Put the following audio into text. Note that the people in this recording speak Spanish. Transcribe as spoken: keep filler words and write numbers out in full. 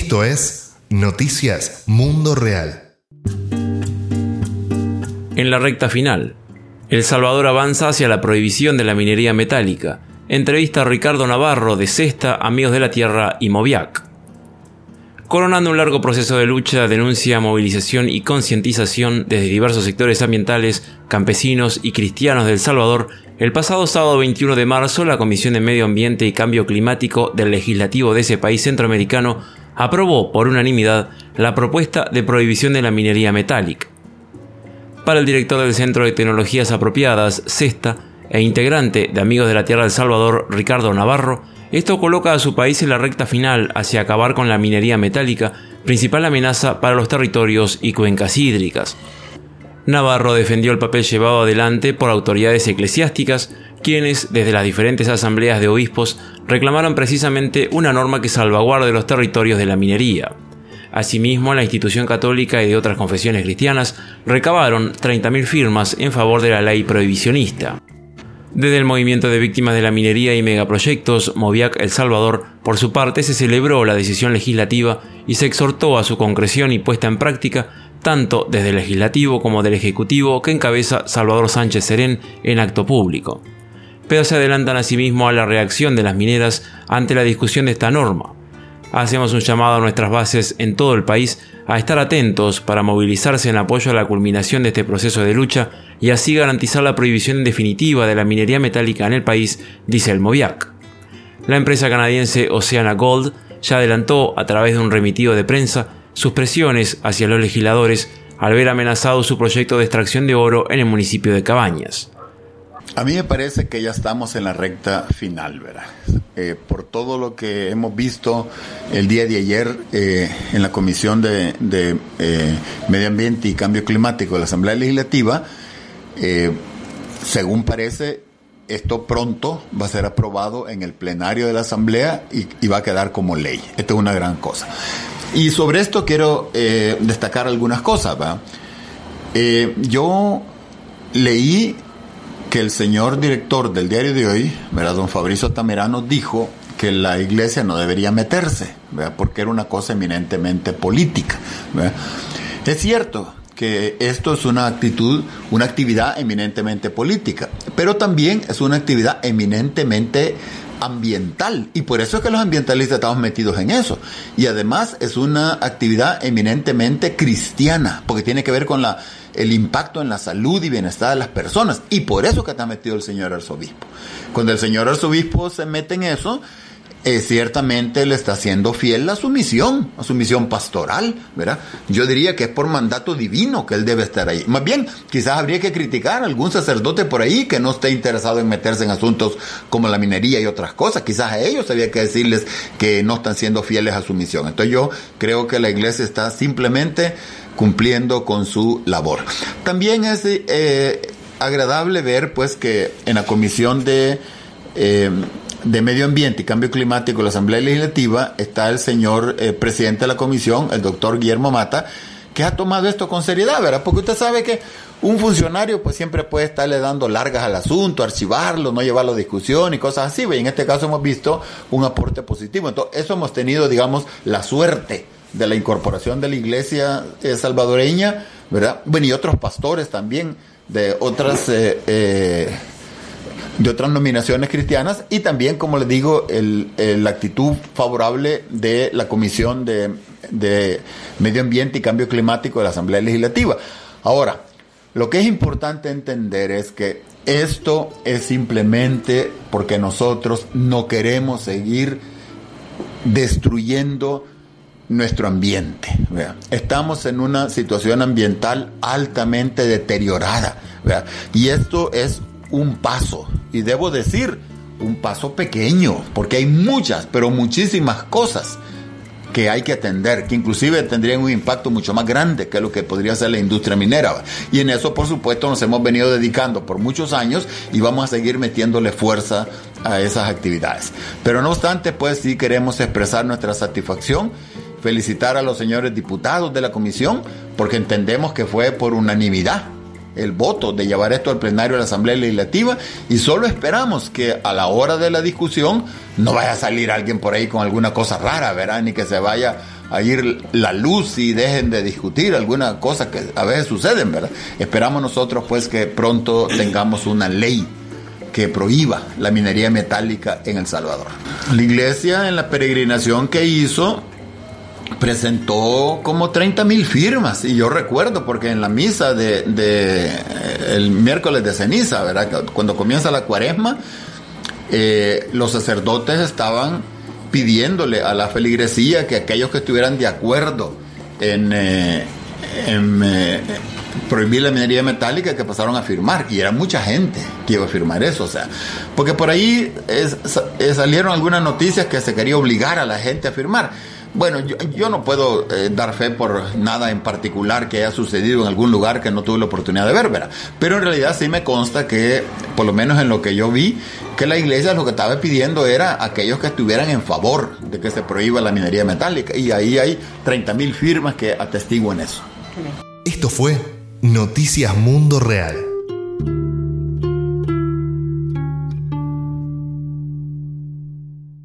Esto es Noticias Mundo Real. En la recta final, El Salvador avanza hacia la prohibición de la minería metálica. Entrevista a Ricardo Navarro de Cesta, Amigos de la Tierra y Moviac. Coronando un largo proceso de lucha, denuncia, movilización y concientización desde diversos sectores ambientales, campesinos y cristianos de El Salvador, el pasado sábado veintiuno de marzo, la Comisión de Medio Ambiente y Cambio Climático del Legislativo de ese país centroamericano aprobó por unanimidad la propuesta de prohibición de la minería metálica. Para el director del Centro de Tecnologías Apropiadas, Cesta, e integrante de Amigos de la Tierra de El Salvador, Ricardo Navarro, esto coloca a su país en la recta final hacia acabar con la minería metálica, principal amenaza para los territorios y cuencas hídricas. Navarro defendió el papel llevado adelante por autoridades eclesiásticas, quienes, desde las diferentes asambleas de obispos, reclamaron precisamente una norma que salvaguarde los territorios de la minería. Asimismo, la institución católica y de otras confesiones cristianas recabaron treinta mil firmas en favor de la ley prohibicionista. Desde el movimiento de víctimas de la minería y megaproyectos, Moviac El Salvador, por su parte, se celebró la decisión legislativa y se exhortó a su concreción y puesta en práctica, tanto desde el legislativo como del ejecutivo que encabeza Salvador Sánchez Serén en acto público. Pero se adelantan asimismo a la reacción de las mineras ante la discusión de esta norma. Hacemos un llamado a nuestras bases en todo el país a estar atentos para movilizarse en apoyo a la culminación de este proceso de lucha y así garantizar la prohibición definitiva de la minería metálica en el país, dice el Moviac. La empresa canadiense Oceana Gold ya adelantó, a través de un remitido de prensa, sus presiones hacia los legisladores al ver amenazado su proyecto de extracción de oro en el municipio de Cabañas. A mí me parece que ya estamos en la recta final, ¿verdad? Eh, por todo lo que hemos visto el día de ayer eh, en la Comisión de, de eh, Medio Ambiente y Cambio Climático de la Asamblea Legislativa, eh, según parece, esto pronto va a ser aprobado en el plenario de la Asamblea y, y va a quedar como ley. Esto es una gran cosa. Y sobre esto quiero eh, destacar algunas cosas, ¿verdad? Eh, yo leí que el señor director del diario de hoy, ¿verdad?, don Fabricio Tamerano, dijo que la iglesia no debería meterse, ¿verdad?, porque era una cosa eminentemente política, ¿verdad? Es cierto que esto es una actitud, una actividad eminentemente política, pero también es una actividad eminentemente ambiental, y por eso es que los ambientalistas estamos metidos en eso. Y además es una actividad eminentemente cristiana, porque tiene que ver con la el impacto en la salud y bienestar de las personas, y por eso que está metido el señor arzobispo. Cuando el señor arzobispo se mete en eso, eh, ciertamente le está siendo fiel a su misión, a su misión pastoral, ¿verdad? Yo diría que es por mandato divino que él debe estar ahí. Más bien, quizás habría que criticar a algún sacerdote por ahí que no esté interesado en meterse en asuntos como la minería y otras cosas. Quizás a ellos habría que decirles que no están siendo fieles a su misión. Entonces yo creo que la iglesia está simplemente cumpliendo con su labor. También es eh, agradable ver, pues, que en la Comisión de eh, de Medio Ambiente y Cambio Climático de la Asamblea Legislativa está el señor eh, presidente de la comisión, el doctor Guillermo Mata, que ha tomado esto con seriedad, ¿verdad? Porque usted sabe que un funcionario pues siempre puede estarle dando largas al asunto, archivarlo, no llevarlo a discusión y cosas así, ¿ve? Y en este caso hemos visto un aporte positivo. Entonces, eso hemos tenido, digamos, la suerte de la incorporación de la iglesia eh, salvadoreña, ¿verdad? Bueno, y otros pastores también de otras eh, eh, de otras nominaciones cristianas, y también, como les digo, el, el, la actitud favorable de la Comisión de, de Medio Ambiente y Cambio Climático de la Asamblea Legislativa. Ahora, lo que es importante entender es que esto es simplemente porque nosotros no queremos seguir destruyendo nuestro ambiente, ¿verdad? Estamos en una situación ambiental altamente deteriorada, ¿verdad? Y esto es un paso, y debo decir, un paso pequeño, porque hay muchas, pero muchísimas cosas que hay que atender, que inclusive tendrían un impacto mucho más grande que lo que podría ser la industria minera. Y en eso, por supuesto, nos hemos venido dedicando por muchos años y vamos a seguir metiéndole fuerza a esas actividades. Pero no obstante, pues sí queremos expresar nuestra satisfacción, felicitar a los señores diputados de la comisión, porque entendemos que fue por unanimidad el voto de llevar esto al plenario de la Asamblea Legislativa, y solo esperamos que a la hora de la discusión no vaya a salir alguien por ahí con alguna cosa rara, ¿verdad? Ni que se vaya a ir la luz y dejen de discutir algunas cosas que a veces suceden, ¿verdad? Esperamos nosotros pues que pronto tengamos una ley que prohíba la minería metálica en El Salvador. La iglesia en la peregrinación que hizo presentó como treinta mil firmas, y yo recuerdo porque en la misa de, de el miércoles de ceniza, ¿verdad? Cuando comienza la cuaresma, eh, los sacerdotes estaban pidiéndole a la feligresía que aquellos que estuvieran de acuerdo en, eh, en eh, prohibir la minería metálica, que pasaron a firmar, y era mucha gente que iba a firmar eso, o sea, porque por ahí es, es, salieron algunas noticias que se quería obligar a la gente a firmar. Bueno, yo, yo no puedo eh, dar fe por nada en particular que haya sucedido en algún lugar que no tuve la oportunidad de ver, ¿verdad? Pero en realidad sí me consta que, por lo menos en lo que yo vi, que la iglesia lo que estaba pidiendo era aquellos que estuvieran en favor de que se prohíba la minería metálica, y ahí hay treinta mil firmas que atestiguan eso. Esto fue Noticias Mundo Real.